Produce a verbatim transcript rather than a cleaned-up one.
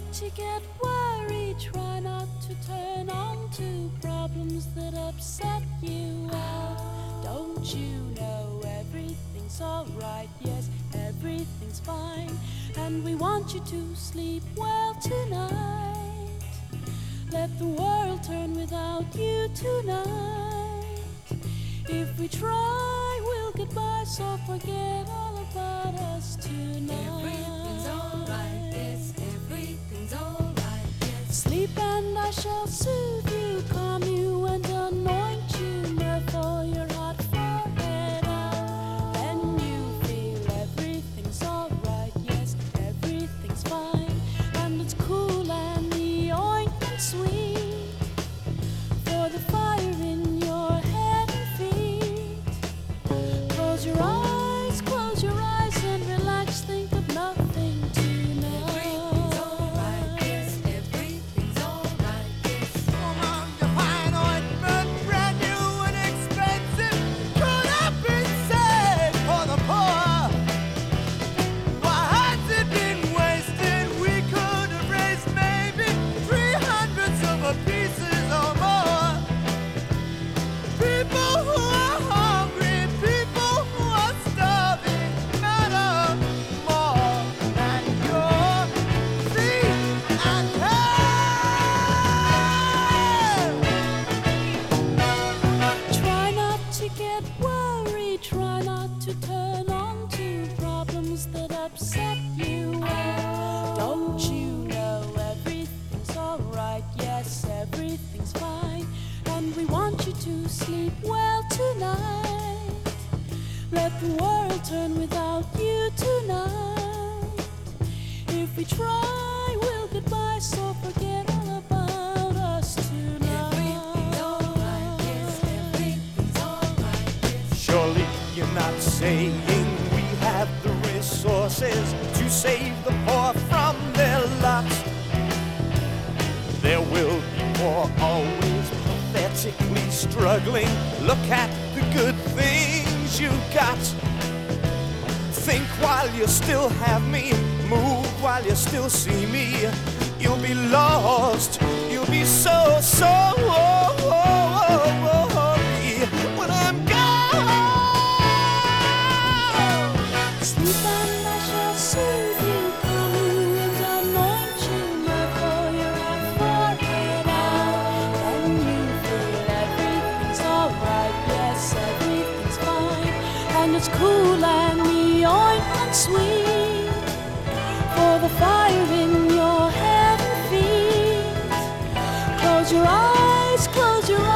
to get worried, try not to turn on to problems that upset you. Well, don't you know everything's alright? Yes, everything's fine, and we want you to sleep well tonight. Let the world turn without you tonight. If we try, we'll get by, so forget all about us tonight. Everything's alright, yes, everything's alright, yes. Sleep and I shall soothe you, calm you and anoint you, therefore your hot forehead out. Then you feel everything's alright, yes, everything's fine, and it's cool and the ointment sweet for the fire in your head and feet. Close your eyes, close your eyes and relax, think of nothing tonight. Everything's alright, yes, everything's alright, yes. Woman, you find ointment, brand new and expensive, could have been saved for the poor. Why has it been wasted? We could have raised maybe three hundredths of a pieces or more. People who are hungry, people who are starving, matter more than your feet and hands. Try not to get worried, try not to turn on to problems that upset you. Well, don't you know everything's alright? Yes, everything's fine, and we want you to sleep well tonight. Let the world turn without you tonight. If we try, we'll get by, so forget all about us tonight. Everything's alright, yes, everything's alright, yes. Surely you're not saying we have the resources to save the poor from their lot. There will be poor, always pathetically struggling. Look at the good things you got. Think while you still have me, move while you still see me. You'll be lost, you'll be so, so lonely when I'm gone. Sleep and I shall soothe you, calm you and anoint you, therefore your hot forehead out. Then you feel everything's alright, yes, everything's fine, and it's cool and the ointment sweet for the fire in your head and feet. Close your eyes, close your